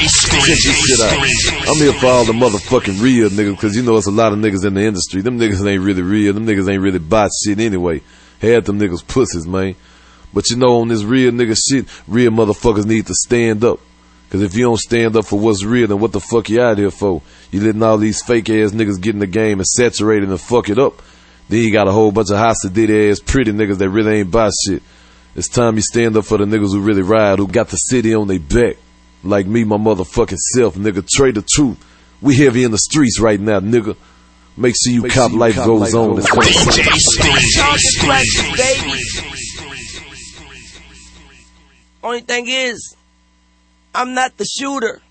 Check this shit out. I'm here for all the motherfucking real niggas, cause you know it's a lot of niggas in the industry. Them niggas ain't really real. Them niggas ain't really bot shit anyway. Half them niggas pussies, man. But you know, on this real nigga shit, real motherfuckers need to stand up. Cause if you don't stand up for what's real, then what the fuck you out here for? You letting all these fake ass niggas get in the game and saturate it and fuck it up. Then you got a whole bunch of hostility ass pretty niggas that really ain't buy shit. It's time you stand up for the niggas who really ride, who got the city on their back. Like me, my motherfucking self, nigga. Trade the truth. We heavy in the streets right now, nigga. Make sure you cop life goes on. Only thing is, I'm not the shooter.